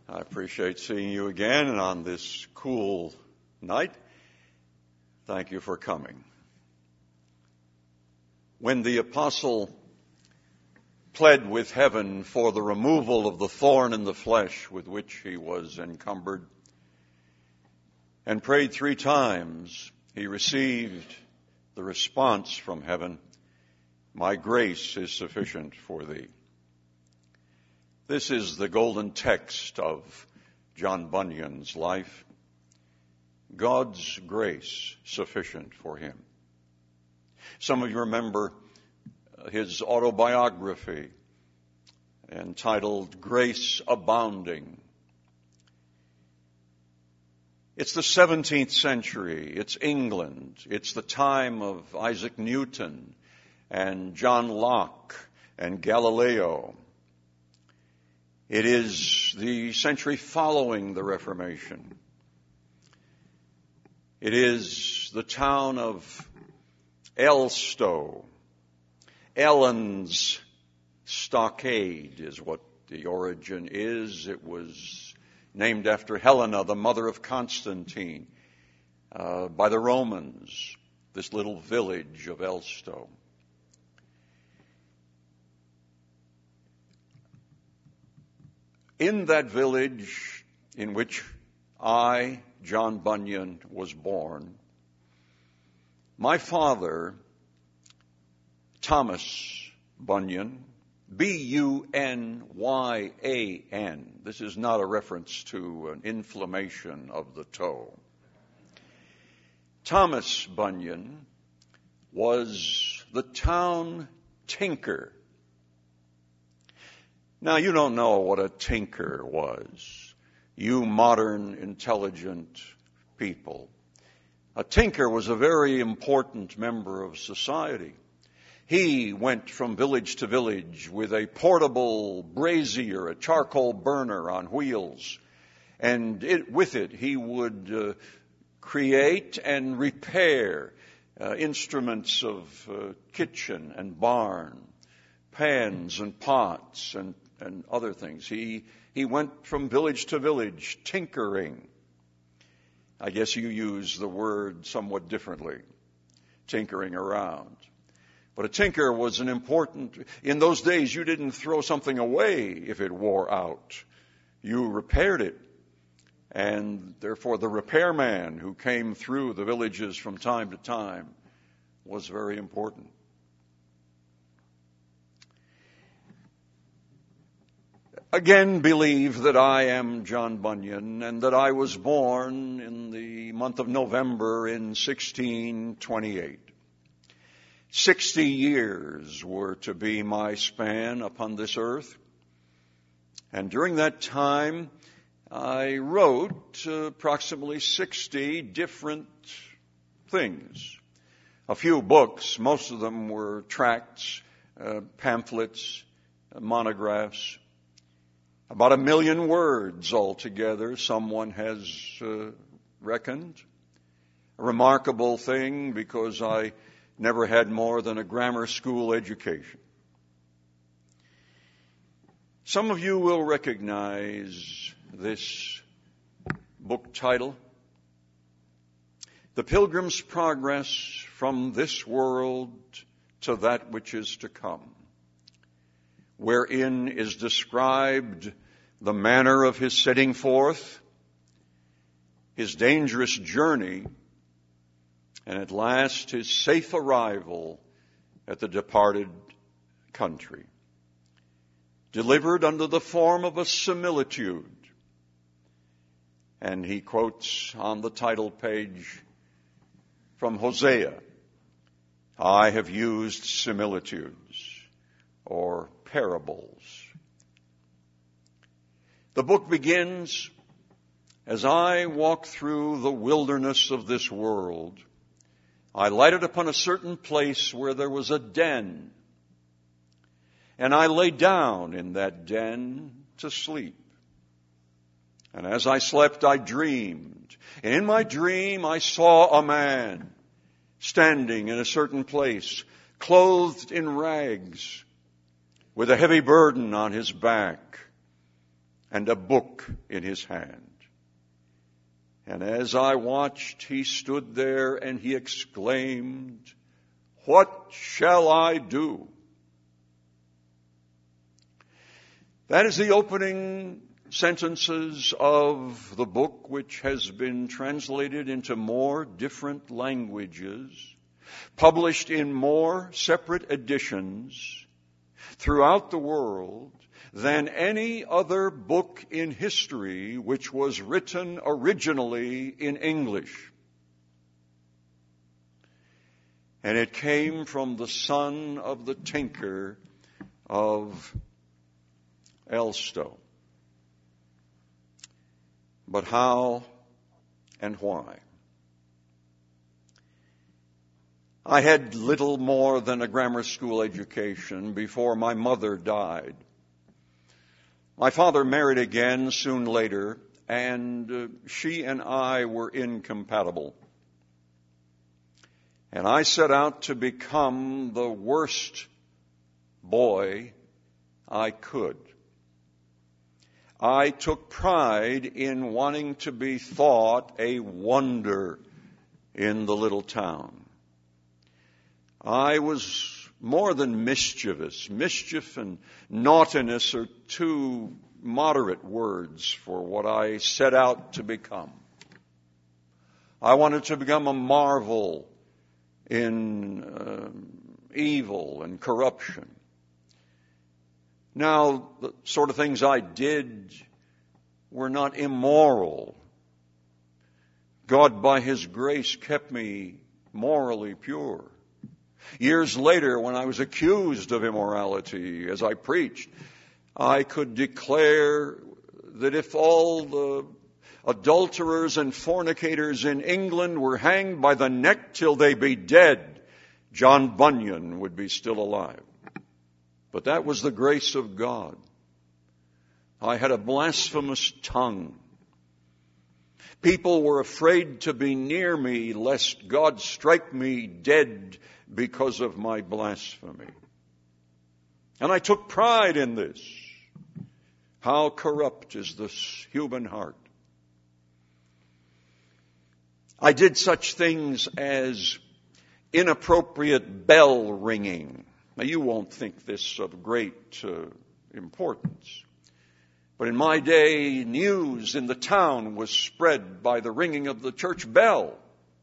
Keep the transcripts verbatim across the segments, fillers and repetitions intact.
I appreciate seeing you again and on this cool night. Thank you for coming. When the apostle pled with heaven for the removal of the thorn in the flesh with which he was encumbered and prayed three times, he received the response from heaven, "My grace is sufficient for thee." This is the golden text of John Bunyan's life. God's grace sufficient for him. Some of you remember his autobiography entitled Grace Abounding. It's the seventeenth century. It's England. It's the time of Isaac Newton and John Locke and Galileo. It is the century following the Reformation. It is the town of Elstow. Ellen's Stockade is what the origin is. It was named after Helena, the mother of Constantine, uh, by the Romans, this little village of Elstow. In that village in which I, John Bunyan, was born, my father, Thomas Bunyan, B U N Y A N. This is not a reference to an inflammation of the toe. Thomas Bunyan was the town tinker. Now, you don't know what a tinker was, you modern, intelligent people. A tinker was a very important member of society. He went from village to village with a portable brazier, a charcoal burner on wheels, and it, with it he would uh, create and repair uh, instruments of uh, kitchen and barn, pans and pots and and other things. He he went from village to village tinkering. I guess you use the word somewhat differently, tinkering around. But a tinker was an important, in those days you didn't throw something away if it wore out. You repaired it. And therefore the repairman who came through the villages from time to time was very important. Again, believe that I am John Bunyan and that I was born in the month of November in sixteen twenty-eight. Sixty years were to be my span upon this earth. And during that time, I wrote uh, approximately sixty different things. A few books, most of them were tracts, uh, pamphlets, uh, monographs. About a million words altogether, someone has uh, reckoned. A remarkable thing because I never had more than a grammar school education. Some of you will recognize this book title, The Pilgrim's Progress from This World to That Which Is to Come, wherein is described the manner of his setting forth, his dangerous journey, and at last his safe arrival at the departed country, delivered under the form of a similitude. And he quotes on the title page from Hosea, "I have used similitudes," or parables. The book begins, "As I walked through the wilderness of this world, I lighted upon a certain place where there was a den, and I lay down in that den to sleep. And as I slept, I dreamed, and in my dream I saw a man standing in a certain place, clothed in rags, with a heavy burden on his back. and a book in his hand. And as I watched, he stood there and he exclaimed, "What shall I do?" That is the opening sentences of the book, which has been translated into more different languages, published in more separate editions throughout the world than any other book in history which was written originally in English. And it came from the son of the tinker of Elstow. But how and why? I had little more than a grammar school education before my mother died. My father married again soon later, and uh, she and I were incompatible. And I set out to become the worst boy I could. I took pride in wanting to be thought a wonder in the little town. I was more than mischievous. Mischief and naughtiness are two moderate words for what I set out to become. I wanted to become a marvel in uh, evil and corruption. Now, the sort of things I did were not immoral. God, by His grace, kept me morally pure. Years later, when I was accused of immorality as I preached, I could declare that if all the adulterers and fornicators in England were hanged by the neck till they be dead, John Bunyan would be still alive. But that was the grace of God. I had a blasphemous tongue. People were afraid to be near me lest God strike me dead because of my blasphemy. And I took pride in this. How corrupt is this human heart? I did such things as inappropriate bell ringing. Now, you won't think this of great uh, importance. But in my day, news in the town was spread by the ringing of the church bell.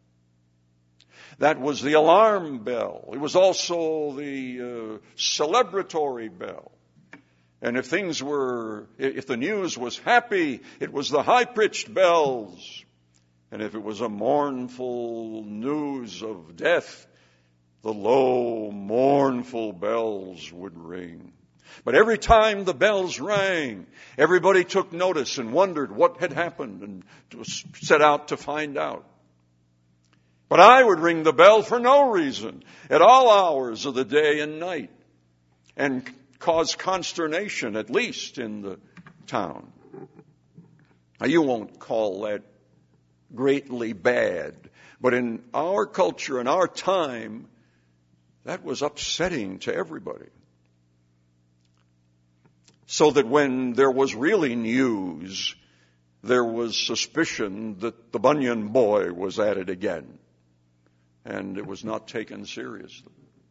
That was the alarm bell. It was also the uh, celebratory bell. And if things were, if the news was happy, it was the high-pitched bells. And if it was a mournful news of death, the low, mournful bells would ring. But every time the bells rang, everybody took notice and wondered what had happened and set out to find out. But I would ring the bell for no reason, at all hours of the day and night, and cause consternation, at least in the town. Now, you won't call that greatly bad, but in our culture, in our time, that was upsetting to everybody. So that when there was really news, there was suspicion that the Bunyan boy was at it again. And it was not taken seriously.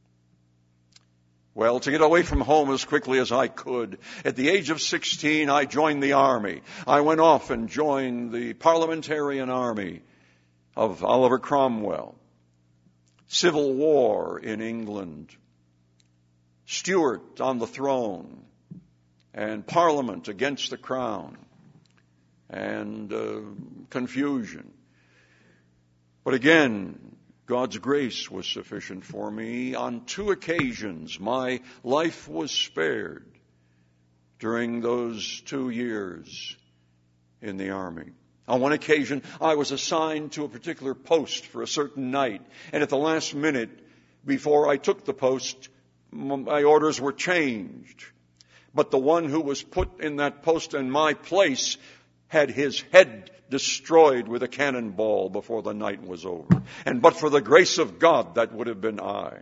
Well, to get away from home as quickly as I could, at the age of sixteen, I joined the army. I went off and joined the Parliamentarian Army of Oliver Cromwell. Civil war in England. Stuart on the throne. And Parliament against the Crown. And uh, confusion. But again, God's grace was sufficient for me. On two occasions, my life was spared during those two years in the army. On one occasion, I was assigned to a particular post for a certain night. And at the last minute, before I took the post, my orders were changed. But the one who was put in that post in my place had his head destroyed with a cannonball before the night was over. And but for the grace of God, that would have been I.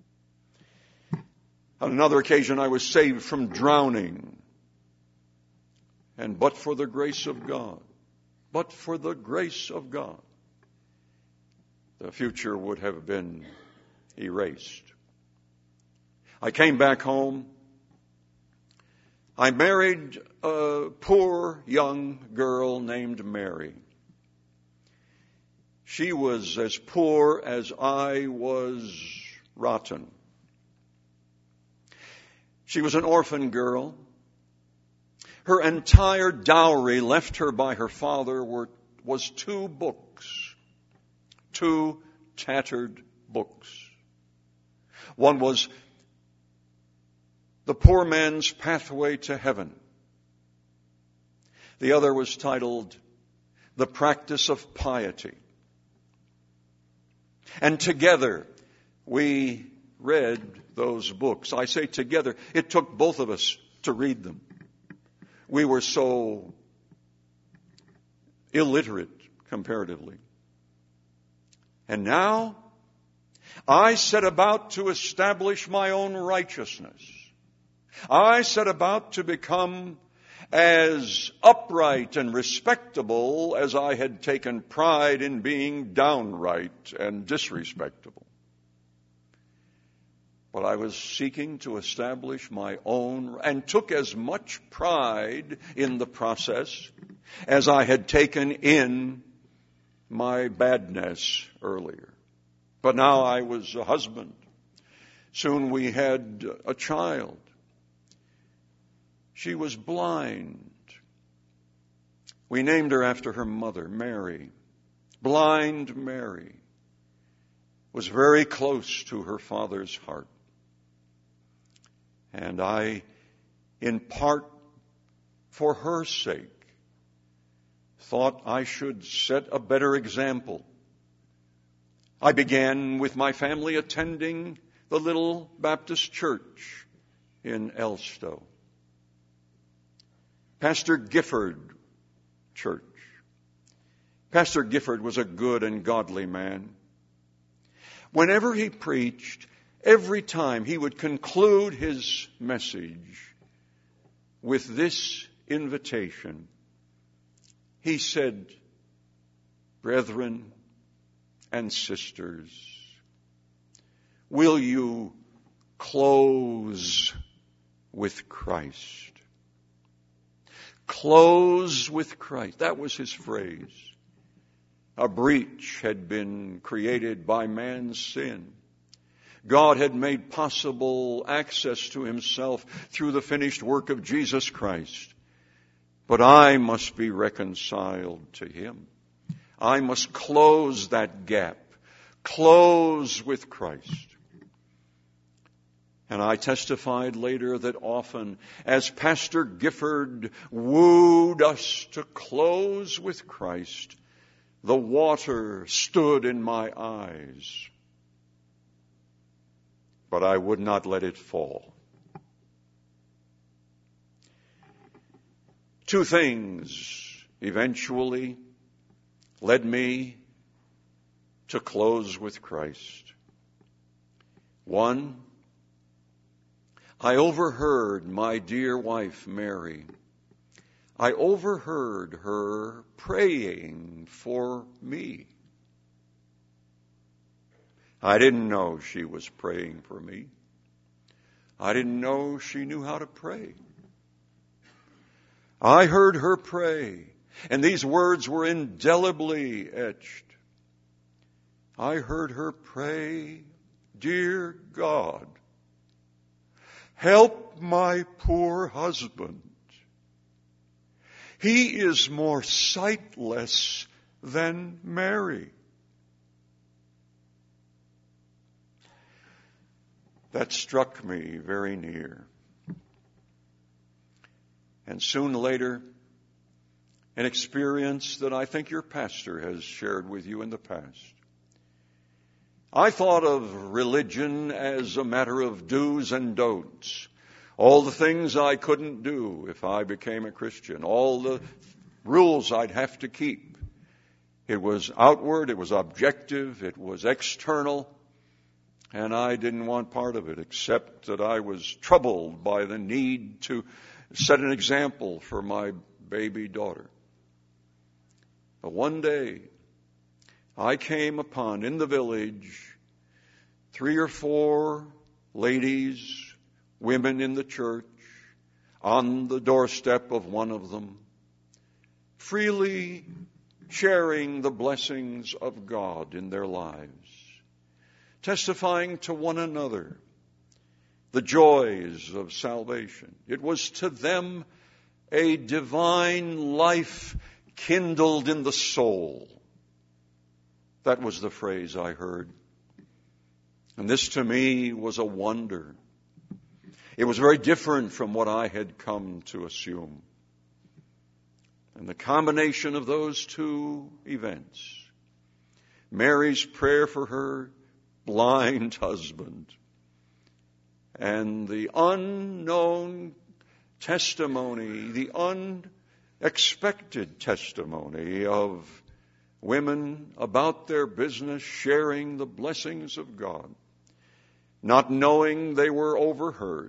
On another occasion, I was saved from drowning. And but for the grace of God, but for the grace of God, the future would have been erased. I came back home. I married a poor young girl named Mary. She was as poor as I was rotten. She was an orphan girl. Her entire dowry left her by her father were, was two books, two tattered books. One was The Poor Man's Pathway to Heaven. The other was titled The Practice of Piety. And together we read those books. I say together, it took both of us to read them. We were so illiterate comparatively. And now I set about to establish my own righteousness. I set about to become as upright and respectable as I had taken pride in being downright and disrespectable. But I was seeking to establish my own, and took as much pride in the process as I had taken in my badness earlier. But now I was a husband. Soon we had a child. She was blind. We named her after her mother, Mary. Blind Mary was very close to her father's heart. And I, in part for her sake, thought I should set a better example. I began with my family attending the little Baptist church in Elstow. Pastor Gifford Church. Pastor Gifford was a good and godly man. Whenever he preached, every time he would conclude his message with this invitation. He said, "Brethren and sisters, will you close with Christ?" Close with Christ. That was his phrase. A breach had been created by man's sin. God had made possible access to himself through the finished work of Jesus Christ. But I must be reconciled to him. I must close that gap. Close with Christ. And I testified later that often, as Pastor Gifford wooed us to close with Christ, the water stood in my eyes. But I would not let it fall. Two things eventually led me to close with Christ. One, I overheard my dear wife, Mary. I overheard her praying for me. I didn't know she was praying for me. I didn't know she knew how to pray. I heard her pray, and these words were indelibly etched. I heard her pray, "Dear God, help my poor husband. He is more sightless than Mary." That struck me very near. And soon later, an experience that I think your pastor has shared with you in the past. I thought of religion as a matter of do's and don'ts. All the things I couldn't do if I became a Christian. All the rules I'd have to keep. It was outward, it was objective, it was external. And I didn't want part of it, except that I was troubled by the need to set an example for my baby daughter. But one day, I came upon, in the village, three or four ladies, women in the church, on the doorstep of one of them, freely sharing the blessings of God in their lives, testifying to one another the joys of salvation. It was to them a divine life kindled in the soul. That was the phrase I heard. And this to me was a wonder. It was very different from what I had come to assume. And the combination of those two events, Mary's prayer for her blind husband, and the unknown testimony, the unexpected testimony of women about their business sharing the blessings of God, not knowing they were overheard.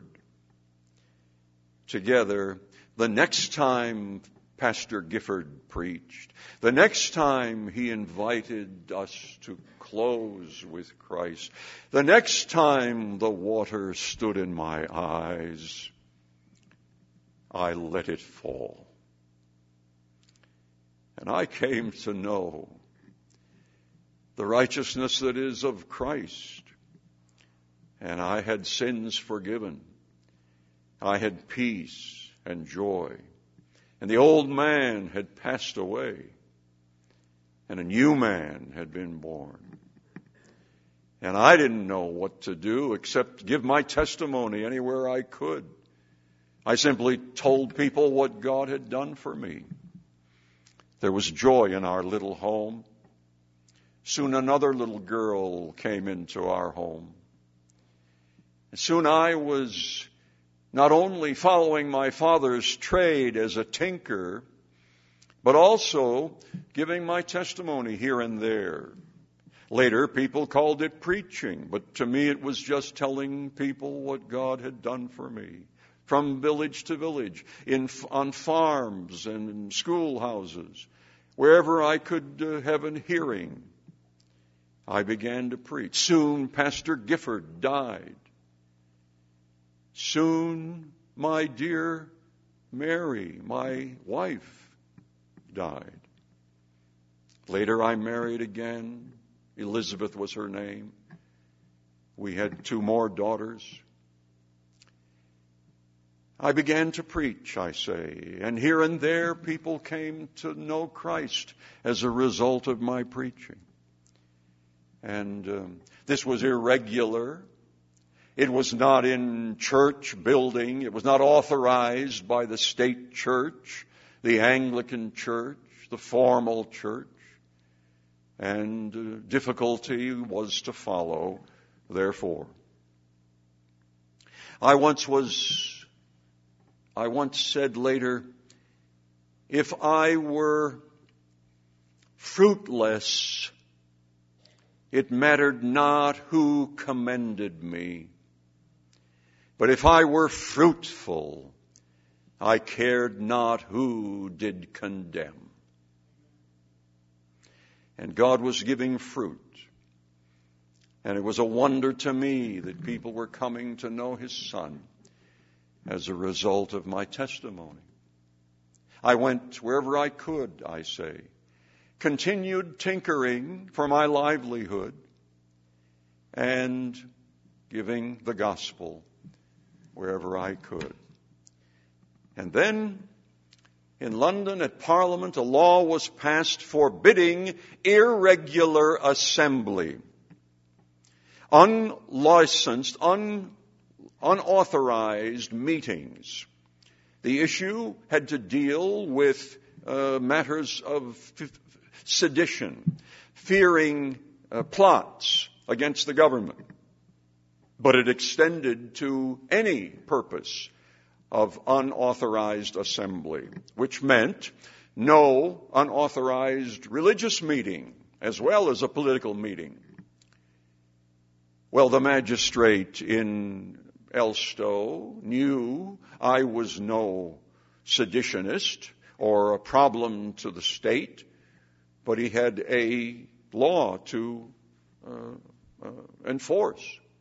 Together, the next time Pastor Gifford preached, the next time he invited us to close with Christ, the next time the water stood in my eyes, I let it fall. And I came to know the righteousness that is of Christ. And I had sins forgiven. I had peace and joy. And the old man had passed away. And a new man had been born. And I didn't know what to do except give my testimony anywhere I could. I simply told people what God had done for me. There was joy in our little home. Soon another little girl came into our home. And soon I was not only following my father's trade as a tinker, but also giving my testimony here and there. Later, people called it preaching, but to me it was just telling people what God had done for me. From village to village, in, on farms and in schoolhouses, wherever I could uh, have an hearing, I began to preach. Soon Pastor Gifford died. Soon my dear Mary, my wife, died. Later I married again. Elizabeth was her name. We had two more daughters. I began to preach, I say, and here and there people came to know Christ as a result of my preaching. And um, this was irregular. It was not in church building. It was not authorized by the state church, the Anglican church, the formal church. And uh, difficulty was to follow, therefore. I once was... I once said later, if I were fruitless, it mattered not who commended me. But if I were fruitful, I cared not who did condemn. And God was giving fruit. And it was a wonder to me that people were coming to know His Son as a result of my testimony. I went wherever I could, I say, continued tinkering for my livelihood and giving the gospel wherever I could. And then in London at Parliament, a law was passed forbidding irregular assembly. Unlicensed, un unauthorized meetings. The issue had to deal with uh, matters of f- sedition, fearing uh, plots against the government. But it extended to any purpose of unauthorized assembly, which meant no unauthorized religious meeting as well as a political meeting. Well, the magistrate in Elstow knew I was no seditionist or a problem to the state, but he had a law to uh, uh, enforce.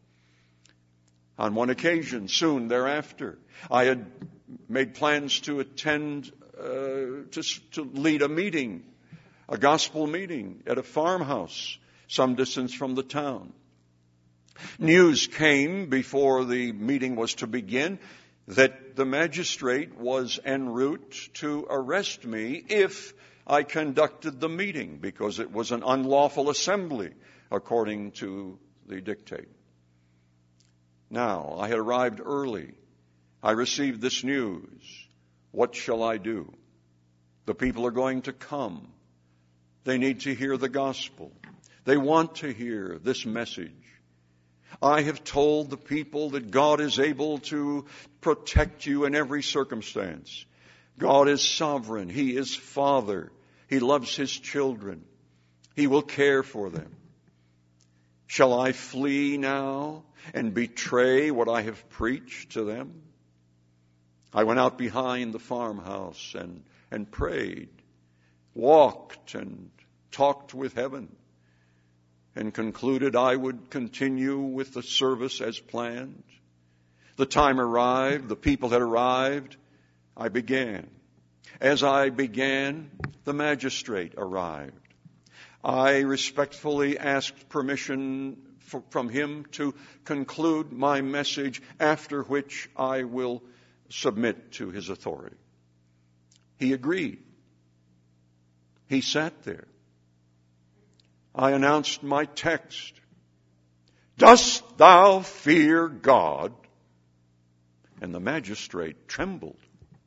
On one occasion, soon thereafter, I had made plans to attend, uh, to, to lead a meeting, a gospel meeting at a farmhouse some distance from the town. News came before the meeting was to begin that the magistrate was en route to arrest me if I conducted the meeting, because it was an unlawful assembly according to the dictate. Now, I had arrived early. I received this news. What shall I do? The people are going to come. They need to hear the gospel. They want to hear this message. I have told the people that God is able to protect you in every circumstance. God is sovereign. He is Father. He loves His children. He will care for them. Shall I flee now and betray what I have preached to them? I went out behind the farmhouse and, and prayed, walked and talked with heaven, and concluded I would continue with the service as planned. The time arrived, the people had arrived, I began. As I began, the magistrate arrived. I respectfully asked permission for, from him to conclude my message, after which I will submit to his authority. He agreed. He sat there. I announced my text. Dost thou fear God? And the magistrate trembled.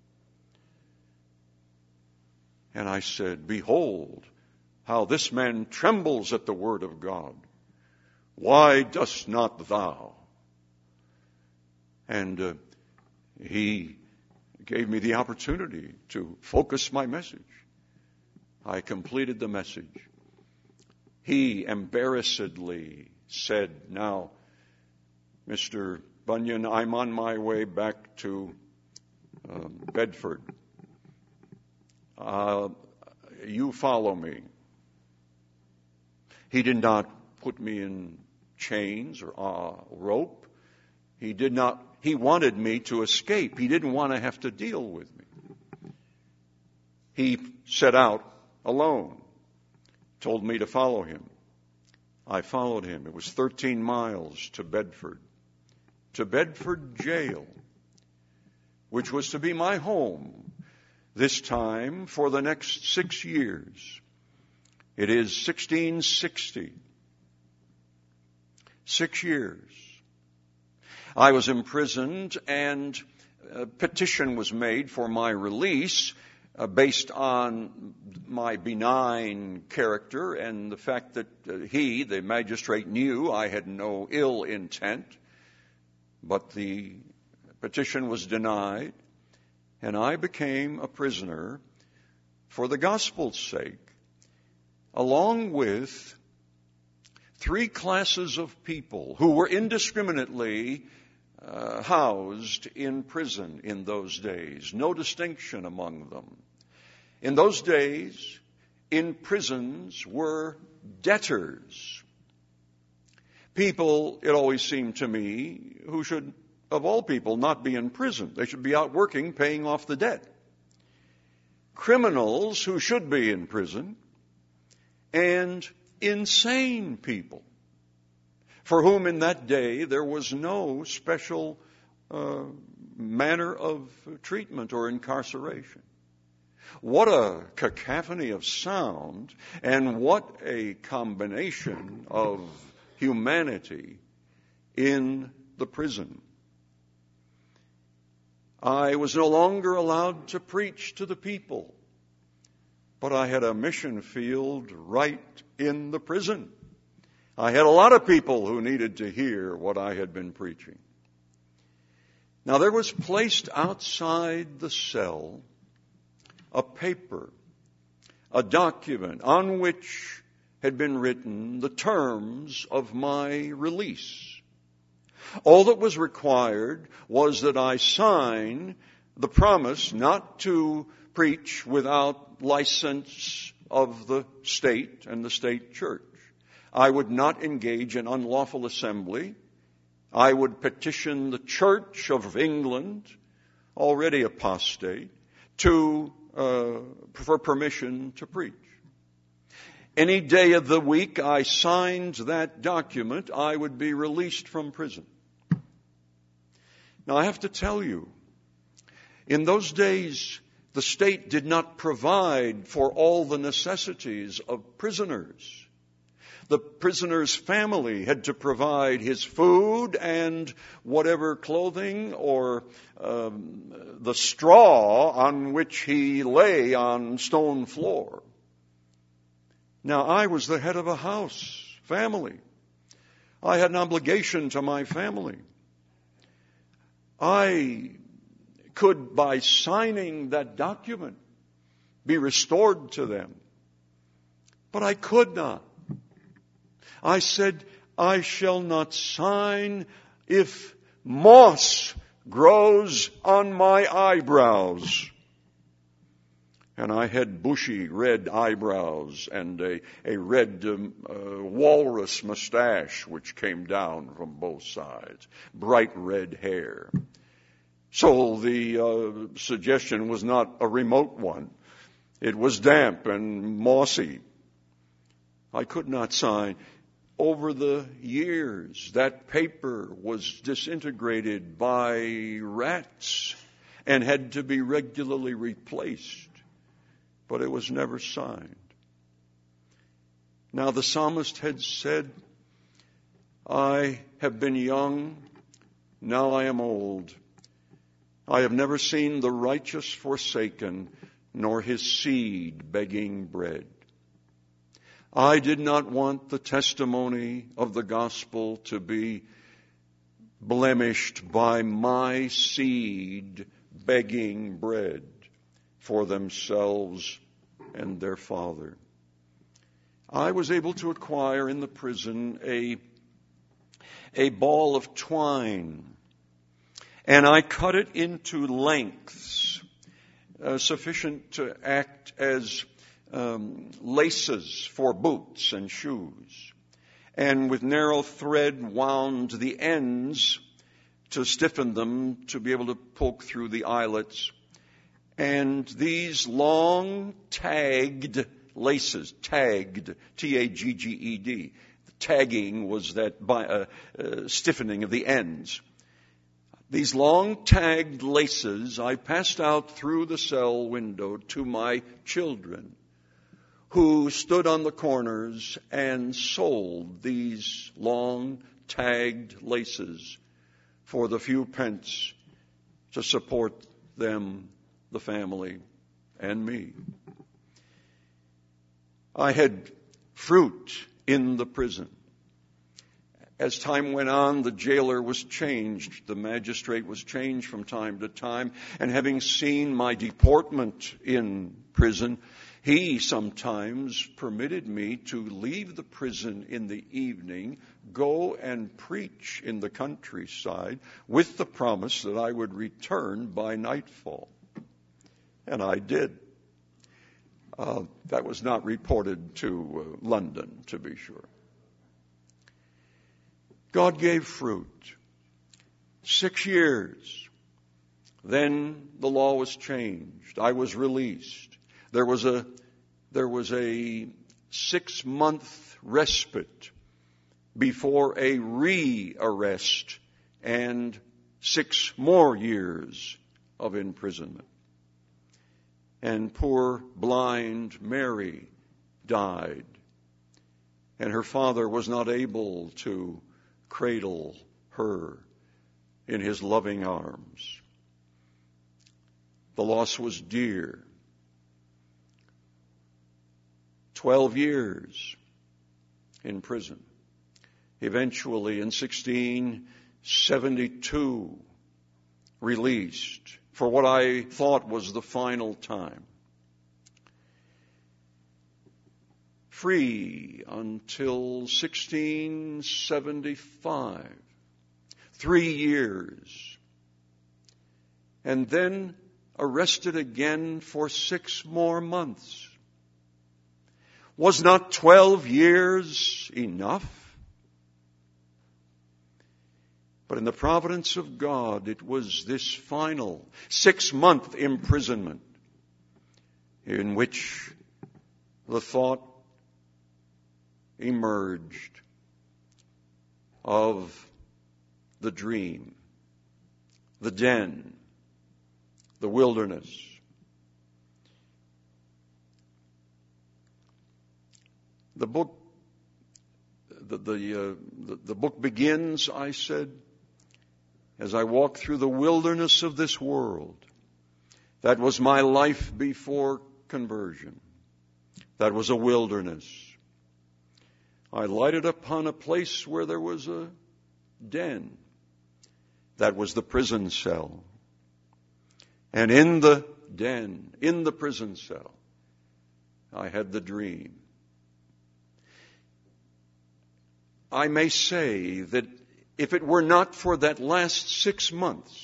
And I said, behold, how this man trembles at the word of God. Why dost not thou? And uh, he gave me the opportunity to focus my message. I completed the message. He embarrassedly said, now, Mister Bunyan, I'm on my way back to uh, Bedford. Uh, you follow me. He did not put me in chains or uh, rope. He did not, he wanted me to escape. He didn't want to have to deal with me. He set out alone, told me to follow him. I followed him. It was thirteen miles to Bedford, to Bedford Jail, which was to be my home this time for the next six years. It is sixteen sixty. Six years. I was imprisoned, and a petition was made for my release uh, based on my benign character and the fact that uh, he, the magistrate, knew I had no ill intent. But the petition was denied, and I became a prisoner for the gospel's sake, along with three classes of people who were indiscriminately uh, housed in prison in those days. No distinction among them. In those days, in prisons were debtors. People, it always seemed to me, who should, of all people, not be in prison. They should be out working, paying off the debt. Criminals who should be in prison, and insane people, for whom in that day there was no special uh, manner of treatment or incarceration. What a cacophony of sound, and what a combination of humanity in the prison. I was no longer allowed to preach to the people, but I had a mission field right in the prison. I had a lot of people who needed to hear what I had been preaching. Now, there was placed outside the cell a paper, a document on which had been written the terms of my release. All that was required was that I sign the promise not to preach without license of the state and the state church. I would not engage in unlawful assembly. I would petition the Church of England, already apostate, to uh, for permission to preach. Any day of the week I signed that document, I would be released from prison. Now I have to tell you, in those days, the state did not provide for all the necessities of prisoners. The prisoner's family had to provide his food and whatever clothing or um, the straw on which he lay on stone floor. Now, I was the head of a house, family. I had an obligation to my family. I could, by signing that document, be restored to them. But I could not. I said, I shall not sign if moss grows on my eyebrows. And I had bushy red eyebrows and a, a red um, uh, walrus mustache which came down from both sides, bright red hair. So the uh, suggestion was not a remote one. It was damp and mossy. I could not sign. Over the years, that paper was disintegrated by rats and had to be regularly replaced, but it was never signed. Now the psalmist had said, I have been young, now I am old. I have never seen the righteous forsaken, nor his seed begging bread. I did not want the testimony of the gospel to be blemished by my seed begging bread for themselves and their father. I was able to acquire in the prison a, a ball of twine, and I cut it into lengths uh, sufficient to act as Um, laces for boots and shoes, and with narrow thread wound the ends to stiffen them to be able to poke through the eyelets. And these long tagged laces, tagged, T A G G E D, tagging was that by, uh, uh, stiffening of the ends. These long tagged laces I passed out through the cell window to my children, who stood on the corners and sold these long tagged laces for the few pence to support them, the family, and me. I had fruit in the prison. As time went on, the jailer was changed. The magistrate was changed from time to time. And having seen my deportment in prison, he sometimes permitted me to leave the prison in the evening, go and preach in the countryside with the promise that I would return by nightfall. And I did. Uh, that was not reported to uh, London, to be sure. God gave fruit. Six years. Then the law was changed. I was released. There was a there was a six-month respite before a re-arrest and six more years of imprisonment. And poor blind Mary died, and her father was not able to cradle her in his loving arms. The loss was dear. Twelve years in prison. Eventually, in sixteen seventy-two, released for what I thought was the final time. Free until sixteen seventy-five. Three years. And then arrested again for six more months. Was not twelve years enough? But in the providence of God, it was this final six-month imprisonment in which the thought emerged of the dream, the den, the wilderness. The book, the the, uh, the the book begins, I said, as I walk through the wilderness of this world. That was my life before conversion. That was a wilderness. I lighted upon a place where there was a den. That was the prison cell. And in the den, in the prison cell, I had the dream. I may say that if it were not for that last six months,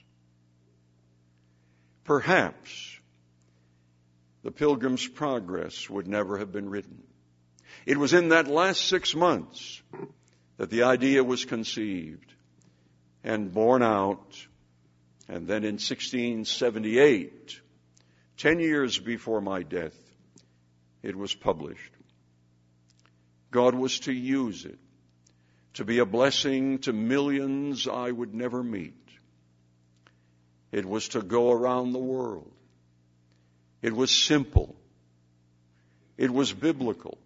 perhaps the Pilgrim's Progress would never have been written. It was in that last six months that the idea was conceived and borne out. And then in sixteen seventy-eight, ten years before my death, it was published. God was to use it to be a blessing to millions I would never meet. It was to go around the world. It was simple. It was biblical.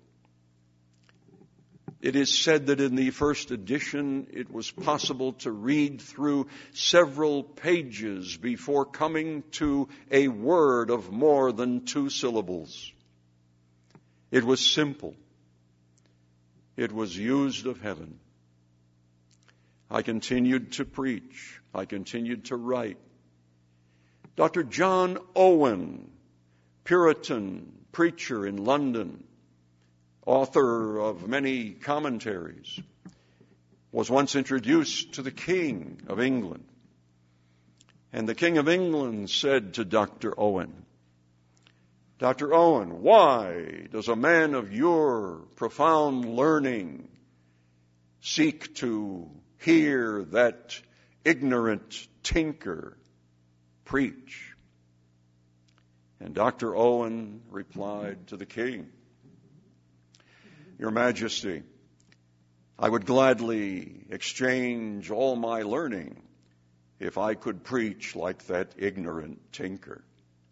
It is said that in the first edition, it was possible to read through several pages before coming to a word of more than two syllables. It was simple. It was used of heaven. I continued to preach. I continued to write. Doctor John Owen, Puritan preacher in London, author of many commentaries, was once introduced to the King of England. And the King of England said to Doctor Owen, Doctor Owen, why does a man of your profound learning seek to hear that ignorant tinker preach? And Doctor Owen replied to the king, Your Majesty, I would gladly exchange all my learning if I could preach like that ignorant tinker.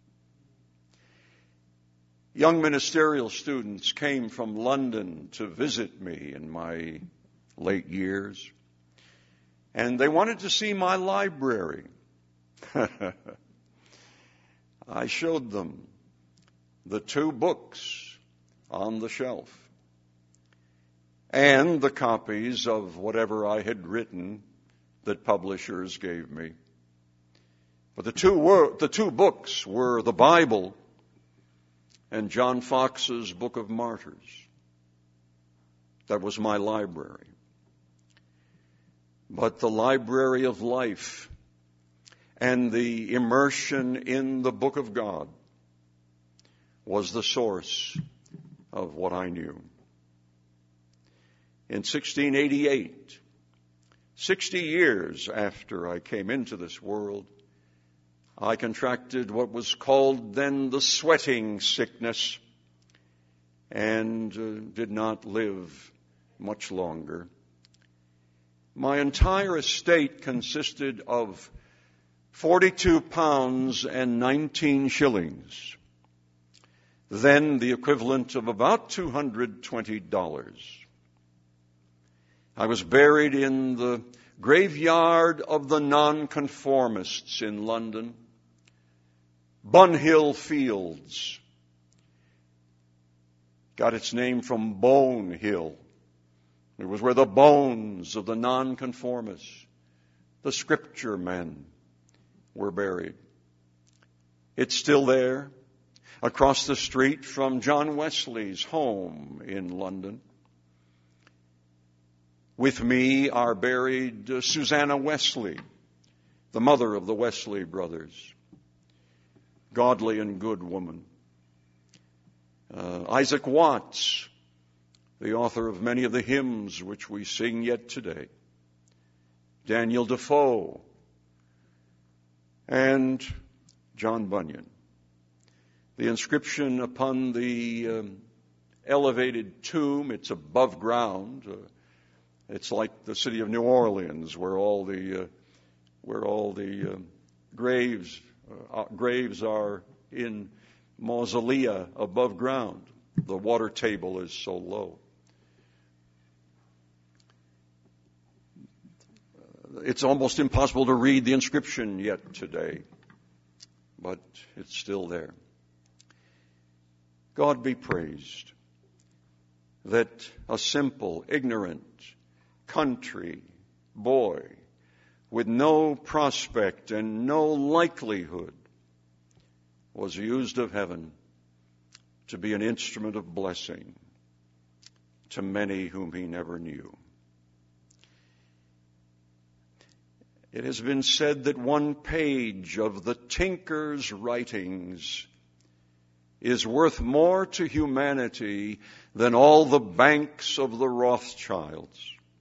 Young ministerial students came from London to visit me in my late years, and they wanted to see my library. I showed them the two books on the shelf and the copies of whatever I had written that publishers gave me. But the two were, the two books were the Bible and John Fox's Book of Martyrs. That was my library. But the library of life and the immersion in the Book of God was the source of what I knew. In sixteen eighty-eight, sixty years after I came into this world, I contracted what was called then the sweating sickness and uh, did not live much longer. My entire estate consisted of forty-two pounds and nineteen shillings, then the equivalent of about two hundred twenty dollars. I was buried in the graveyard of the nonconformists in London, Bunhill Fields. Got its name from Bone Hill. It was where the bones of the nonconformists, the scripture men, were buried. It's still there, across the street from John Wesley's home in London. With me are buried uh, Susanna Wesley, the mother of the Wesley brothers, godly and good woman. Uh, Isaac Watts, the author of many of the hymns which we sing yet today. Daniel Defoe, and John Bunyan. The inscription upon the um, elevated tomb, it's above ground. Uh, it's like the city of New Orleans, where all the uh, where all the uh, graves uh, graves are in mausolea above ground. The water table is so low. It's almost impossible to read the inscription yet today, but it's still there. God be praised that a simple, ignorant country boy with no prospect and no likelihood was used of heaven to be an instrument of blessing to many whom he never knew. It has been said that one page of the tinker's writings is worth more to humanity than all the banks of the Rothschilds.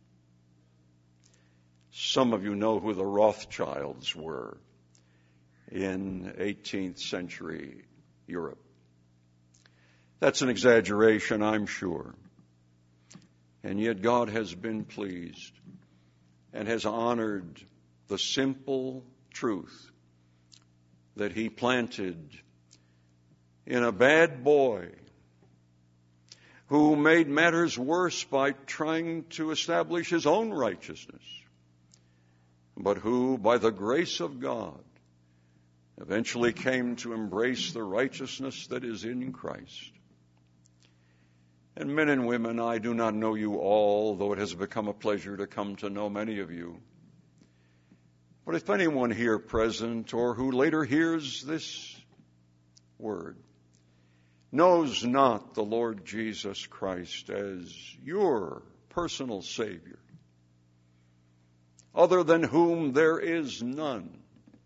Some of you know who the Rothschilds were in eighteenth century Europe. That's an exaggeration, I'm sure. And yet God has been pleased and has honored the simple truth that he planted in a bad boy who made matters worse by trying to establish his own righteousness, but who, by the grace of God, eventually came to embrace the righteousness that is in Christ. And men and women, I do not know you all, though it has become a pleasure to come to know many of you. But if anyone here present or who later hears this word knows not the Lord Jesus Christ as your personal Savior, other than whom there is none,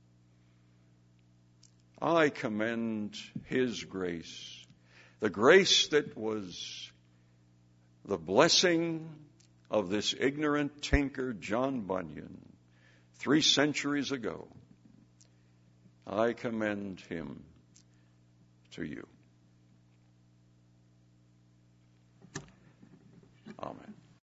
I commend his grace, the grace that was the blessing of this ignorant tinker, John Bunyan, three centuries ago. I commend him to you. Amen.